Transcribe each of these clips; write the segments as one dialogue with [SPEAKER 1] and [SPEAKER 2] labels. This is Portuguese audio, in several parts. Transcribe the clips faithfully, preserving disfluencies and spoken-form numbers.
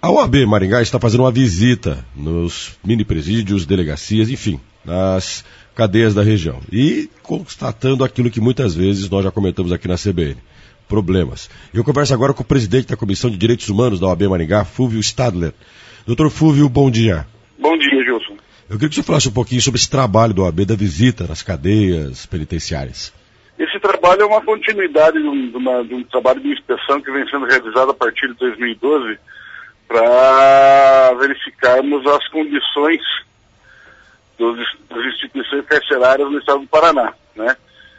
[SPEAKER 1] A O A B Maringá está fazendo uma visita nos mini presídios, delegacias, enfim, nas cadeias da região. E constatando aquilo que muitas vezes nós já comentamos aqui na C B N, problemas. Eu converso agora com o presidente da Comissão de Direitos Humanos da O A B Maringá, Fúvio Stadler. Doutor Fúvio, bom dia.
[SPEAKER 2] Bom dia, Gilson.
[SPEAKER 1] Eu queria que você falasse um pouquinho sobre esse trabalho da O A B, da visita nas cadeias penitenciárias.
[SPEAKER 2] Esse trabalho é uma continuidade de um, de uma, de um trabalho de inspeção que vem sendo realizado a partir de dois mil e doze para verificarmos as condições dos, das instituições carcerárias no estado do Paraná, né?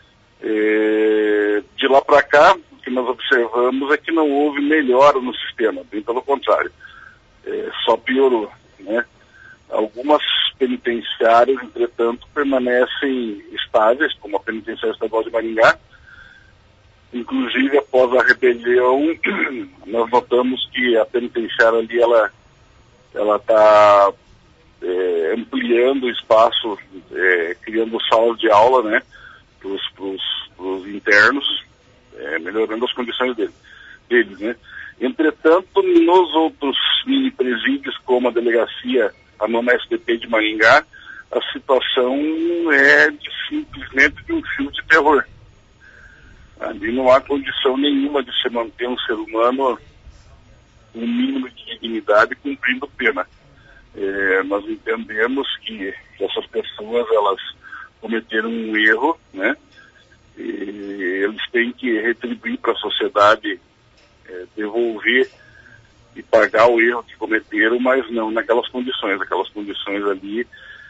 [SPEAKER 2] E, de lá para cá, o que nós observamos é que não houve melhora no sistema, bem pelo contrário, é, só piorou, né? Algumas penitenciárias, entretanto, permanecem estáveis, como a Penitenciária Estadual de Maringá. Inclusive, após a rebelião, nós notamos que a penitenciária ali, ela ela está é, ampliando o espaço, é, criando salas de aula, né, para os internos, é, melhorando as condições deles, deles, né. Entretanto, nos outros mini presídios, como a delegacia, a nona S D P de Maringá, a situação é de, simplesmente de um filme de terror. Ali não há condição nenhuma de se manter um ser humano um mínimo de dignidade cumprindo pena. É, nós entendemos que essas pessoas, elas cometeram um erro, né? E eles têm que retribuir para a sociedade, é, devolver e pagar o erro que cometeram, mas não naquelas condições. Aquelas condições ali,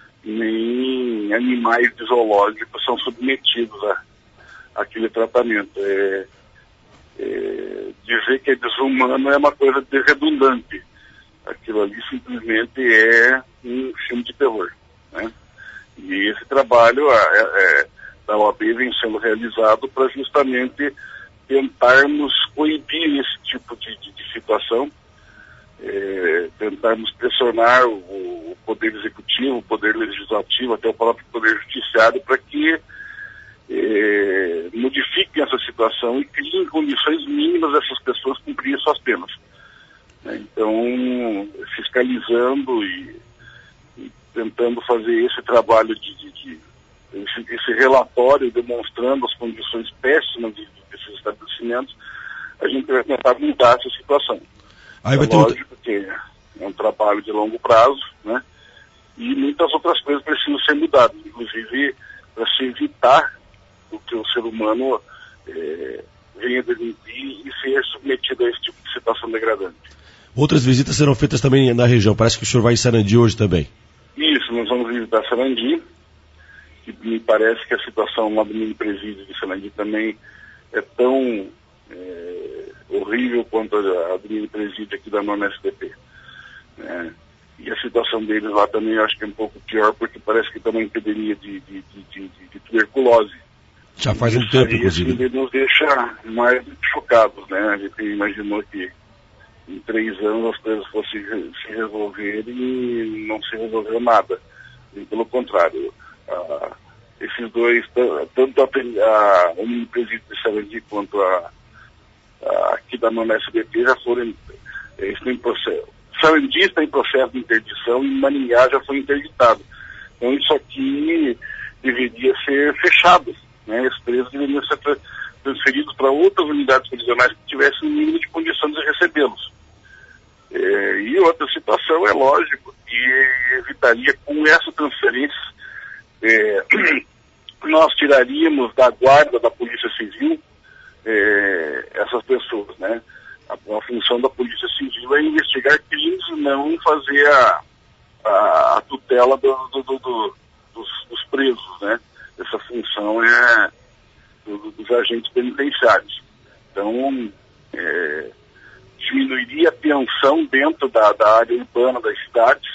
[SPEAKER 2] nem animais de zoológico são submetidos a aquele tratamento. É, é, dizer que é desumano é uma coisa redundante. Aquilo ali simplesmente é um filme de terror, né? E esse trabalho é, é, da O A B vem sendo realizado para justamente tentarmos coibir esse tipo de, de, de situação, é, tentarmos pressionar o, o Poder Executivo, o Poder Legislativo, até o próprio Poder Judiciário, para que É, modifiquem essa situação e criem condições mínimas dessas pessoas cumprirem suas penas, né? Então, fiscalizando e, e tentando fazer esse trabalho de, de, de esse, esse relatório demonstrando as condições péssimas de, desses estabelecimentos, a gente vai tentar mudar essa situação.
[SPEAKER 1] Aí vai
[SPEAKER 2] é
[SPEAKER 1] ter
[SPEAKER 2] lógico que é um trabalho de longo prazo, né? E muitas outras coisas precisam ser mudadas, inclusive para se evitar o que o ser humano é, venha delinquir e ser submetido a esse tipo de situação degradante.
[SPEAKER 1] Outras visitas serão feitas também na região. Parece que o senhor vai em Sarandi hoje também.
[SPEAKER 2] Isso, nós vamos visitar Sarandi, que me parece que a situação lá do mini presídio de Sarandi também é tão é, horrível quanto a, a do mini presídio aqui da nona S D P. É, e a situação deles lá também eu acho que é um pouco pior, porque parece que tem uma epidemia de, de, de, de, de tuberculose.
[SPEAKER 1] Já faz um
[SPEAKER 2] Isso
[SPEAKER 1] tempo,
[SPEAKER 2] aí,
[SPEAKER 1] inclusive.
[SPEAKER 2] Assim, nos deixa mais chocados, né? A gente imaginou que em três anos as coisas fossem se resolver e não se resolveu nada. E, pelo contrário, ah, esses dois, tanto a, a, o mini presídio de Sarandi quanto a, a, aqui da nona S B P já foram estão em processo. Sarandi está em processo de interdição e Maringá já foi interditado. Então isso aqui deveria ser fechado, né? Os presos deveriam ser transferidos para outras unidades prisionais que tivessem o mínimo de condições de recebê-los. É, e outra situação, é lógico, que evitaria com essa transferência, é, nós tiraríamos da guarda da Polícia Civil é, essas pessoas, né? A, a função da Polícia Civil é investigar crimes e não fazer a, a, a tutela do, do, do, do, dos, dos presos, né? Essa função é do, dos agentes penitenciários. Então, é, diminuiria a tensão dentro da, da área urbana das cidades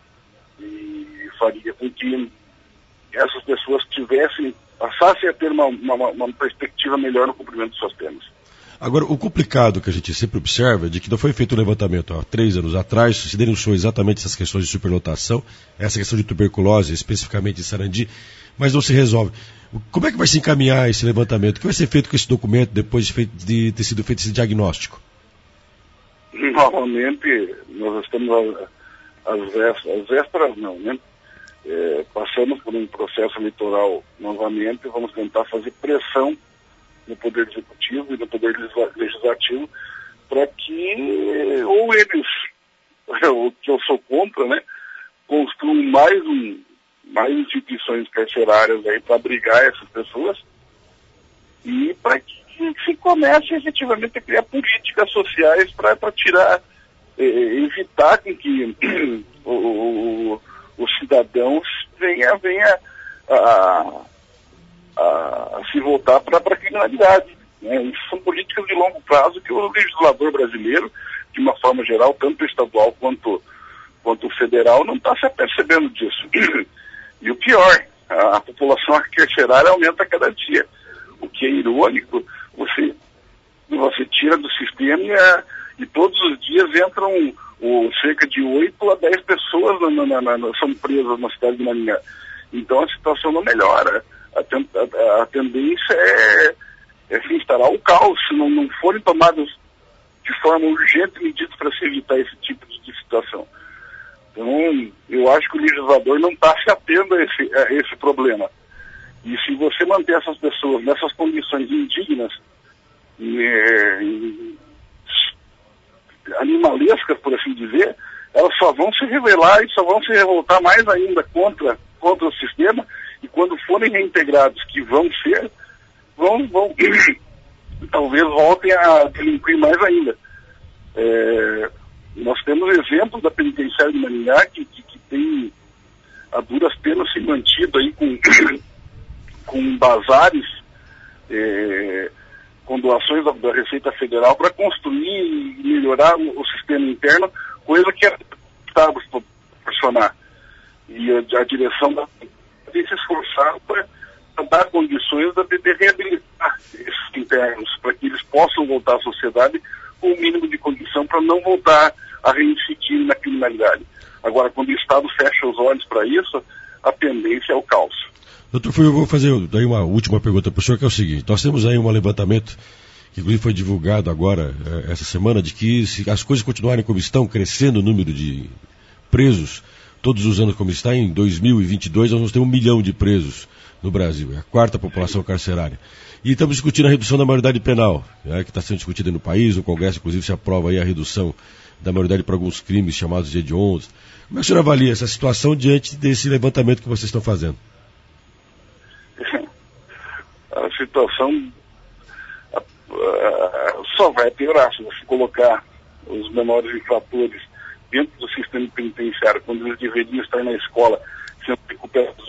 [SPEAKER 2] e faria com que essas pessoas tivessem, passassem a ter uma, uma, uma perspectiva melhor no cumprimento de suas penas.
[SPEAKER 1] Agora, o complicado que a gente sempre observa é de que não foi feito um levantamento há três anos atrás, se denunciou exatamente essas questões de superlotação, essa questão de tuberculose, especificamente em Sarandi, mas não se resolve. Como é que vai se encaminhar esse levantamento? O que vai ser feito com esse documento depois de, feito, de ter sido feito esse diagnóstico?
[SPEAKER 2] novamente, nós estamos às vésperas, às vésperas não, né? É, passamos por um processo eleitoral novamente, vamos tentar fazer pressão no Poder Executivo e no Poder Legislativo para que, ou eles, o que eu sou contra, né, construam mais, um, mais instituições carcerárias aí para abrigar essas pessoas e para que se comece efetivamente a criar políticas sociais para tirar, eh, evitar com que o, o, os cidadãos venha, venha a, a, a se voltar para a criminalidade. Né? Isso são políticas de longo prazo que o legislador brasileiro, de uma forma geral, tanto estadual quanto, quanto federal, não está se apercebendo disso. E o pior, a, a população carcerária aumenta a cada dia. O que é irônico, você, você tira do sistema e, a, e todos os dias entram o, cerca de oito a dez pessoas na, na, na, na, são presas na cidade de Maringá. Então a situação não melhora. A, a, a tendência é, é se instalar o caos, se não, não forem tomadas de forma urgente medidas para se evitar esse tipo de, de situação. Então, eu acho que o legislador não está se atendo a esse, a esse problema. E se você manter essas pessoas nessas condições indignas, é, animalescas, por assim dizer, elas só vão se rebelar e só vão se revoltar mais ainda contra, contra o sistema, e quando forem reintegrados, que vão ser, vão, vão talvez voltem a delinquir mais ainda. É, nós temos exemplos da penitenciária de Maringá que, que, que tem a duras penas se mantido aí com com bazares, eh, com doações da, da Receita Federal para construir e melhorar o, o sistema interno, coisa que é Estado proporcionar. E a, a direção da tem se esforçado para dar condições de, de reabilitar esses internos, para que eles possam voltar à sociedade com o mínimo de condição para não voltar a reincidir na criminalidade. Agora, quando o Estado fecha os olhos para isso, a tendência é o caos.
[SPEAKER 1] Doutor Fulvio, eu vou fazer daí uma última pergunta para o senhor, que é o seguinte: nós temos aí um levantamento, que inclusive foi divulgado agora, essa semana, de que se as coisas continuarem como estão, crescendo o número de presos, todos os anos como está, em dois mil e vinte e dois nós vamos ter um milhão de presos no Brasil, é a quarta população carcerária. E estamos discutindo a redução da maioridade penal, né, que está sendo discutida no país, o Congresso inclusive se aprova aí a redução da maioridade para alguns crimes chamados de hediondos. Como é que o senhor avalia essa situação diante desse levantamento que vocês estão fazendo?
[SPEAKER 2] A situação a, a, só vai piorar se você colocar os menores infratores dentro do sistema penitenciário, quando eles deveriam estar na escola sendo recuperados.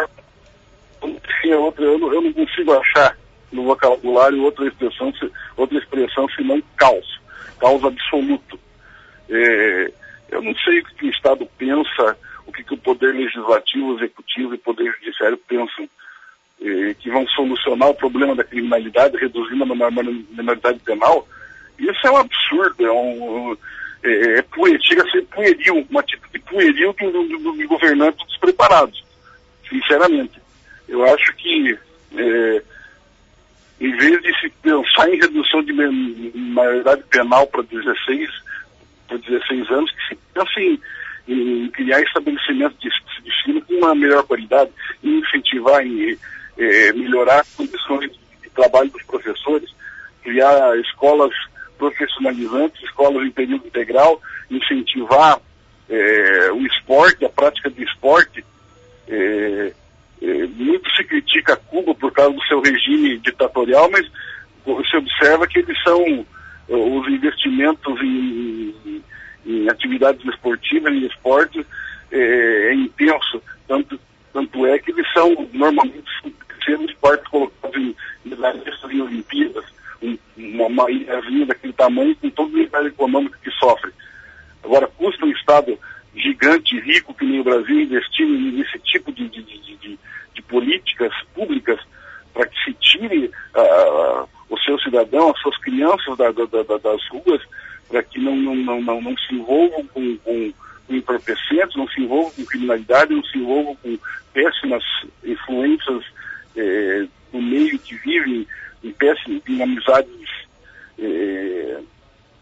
[SPEAKER 2] Outra, eu, não, eu não consigo achar no vocabulário outra expressão, outra expressão senão caos, caos absoluto. É, eu não sei o que o Estado pensa, o que, que o Poder Legislativo, Executivo e Poder Judiciário pensam, que vão solucionar o problema da criminalidade, reduzindo a minoridade penal. Isso é um absurdo, é um é, é, chega a ser pueril, uma atitude pueril de, de, de governantes despreparados, sinceramente. Eu acho que é, em vez de se pensar em redução de maioridade penal para dezesseis, para dezesseis anos, que se pensa em, em criar estabelecimentos de ensino com uma melhor qualidade, em incentivar, em É, melhorar as condições de trabalho dos professores, criar escolas profissionalizantes, escolas em período integral, incentivar é, o esporte, a prática do esporte. É, é, muito se critica Cuba por causa do seu regime ditatorial, mas se observa que eles são os investimentos em, em, em atividades esportivas e esportes é, é intenso, tanto, tanto é que eles são normalmente sendo esportes colocados em medalhas em Olimpíadas, uma, uma ilhazinha daquele tamanho, com todo o nível econômico que sofre. Agora, custa um Estado gigante, rico, que nem o Brasil, investir nesse tipo de, de, de, de, de políticas públicas para que se tire uh, o seu cidadão, as suas crianças da, da, da, das ruas, para que não, não, não, não se envolvam com, com, com entorpecentes, não se envolvam com criminalidade, não se envolvam com péssimas influências É, no meio que vivem em péssimas, em amizades é,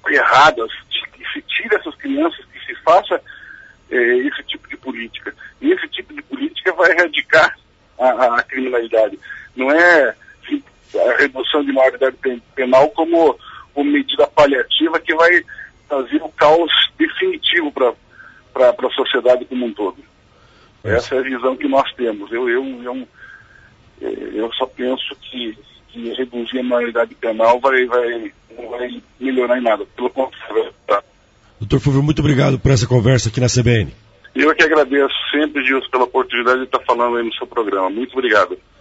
[SPEAKER 2] erradas, que se tire essas crianças, que se faça é, esse tipo de política. E esse tipo de política vai erradicar a, a criminalidade. Não é sim, a redução de maioridade penal como, como medida paliativa que vai trazer o caos definitivo para a sociedade como um todo. Essa é a visão que nós temos. Eu, eu, eu, eu só penso que, que reduzir a maioridade penal vai, vai, não vai melhorar em nada. Pelo contrário. Tá?
[SPEAKER 1] Doutor Fulvio, muito obrigado por essa conversa aqui na C B N.
[SPEAKER 2] Eu que agradeço sempre, Gilson, pela oportunidade de estar falando aí no seu programa. Muito obrigado.